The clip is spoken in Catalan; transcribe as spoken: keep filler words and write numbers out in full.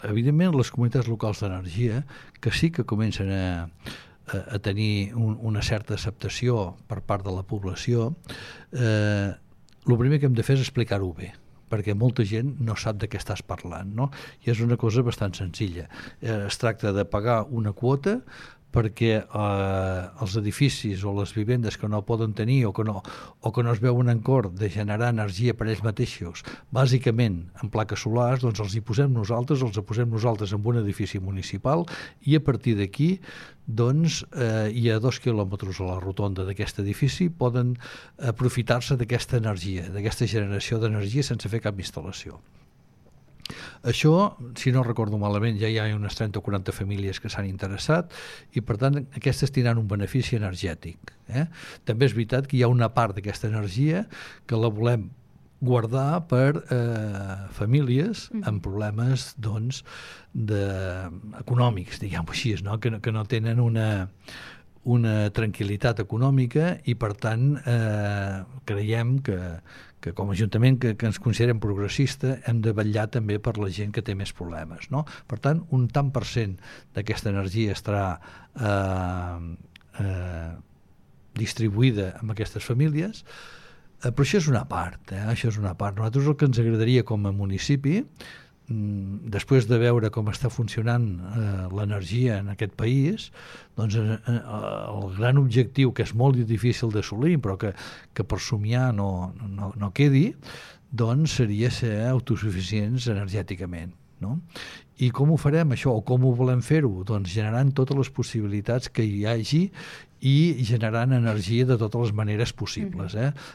evidentment, les comunitats locals d'energia, que sí que comencen a, a, a tenir un, una certa acceptació per part de la població, eh, el primer que hem de fer és explicar-ho bé, perquè molta gent no sap de què estàs parlant, no? I és una cosa bastant senzilla. Eh, es tracta de pagar una quota perquè eh, els edificis o les vivendes que no poden tenir o que no, o que no es veuen en cor de generar energia per ells mateixos, bàsicament en plaques solars, doncs els hi posem nosaltres, els hi posem nosaltres en un edifici municipal i a partir d'aquí doncs eh, hi ha dos quilòmetres a la rotonda d'aquest edifici poden aprofitar-se d'aquesta energia, d'aquesta generació d'energia sense fer cap instal·lació. Això, si no recordo malament, ja hi ha unes trenta o quaranta famílies que s'han interessat i, per tant, aquestes tindran un benefici energètic. Eh? També és veritat que hi ha una part d'aquesta energia que la volem guardar per eh, famílies amb problemes doncs, de, econòmics, diguem-ho així, no? Que, no, que no tenen una, una tranquil·litat econòmica i, per tant, eh, creiem que que com a Ajuntament que, que ens considerem progressista hem de vetllar també per la gent que té més problemes, no? Per tant, un tant per cent d'aquesta energia estarà eh, eh, distribuïda amb aquestes famílies, eh, però això és una part, eh? Això és una part. Nosaltres el que ens agradaria com a municipi, després de veure com està funcionant eh, l'energia en aquest país, doncs eh, el gran objectiu, que és molt difícil d'assolir, però que, que per somiar no, no, no quedi, doncs seria ser autosuficients energèticament. No? I com ho farem això, o com ho volem fer-ho? Doncs generant totes les possibilitats que hi hagi i generant energia de totes les maneres possibles. Eh?